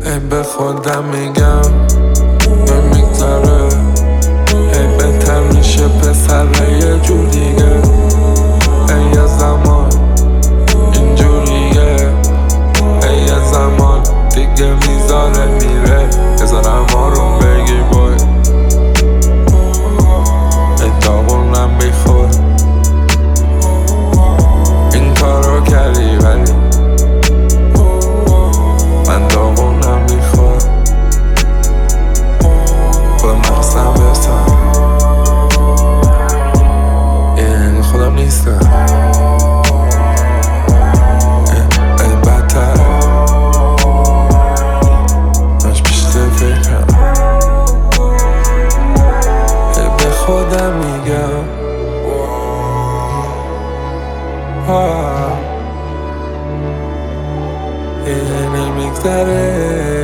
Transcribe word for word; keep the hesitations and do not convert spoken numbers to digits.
ای به خودم میگم نمیگذره، ای بهتر میشه پسر یه جور دیگه. ای یه زمان اینجوریه، ای یه زمان دیگه میذاره میره. بذارم آروم بگی بای، ای داغونم میخور. این کارو کردی ولی من داغونم میخور. خودم نخستم برسم، این خودم نیستم. ای بدتر داشت بیشتر فکرم، ای به خودم میگم آه، ای نمیگذره.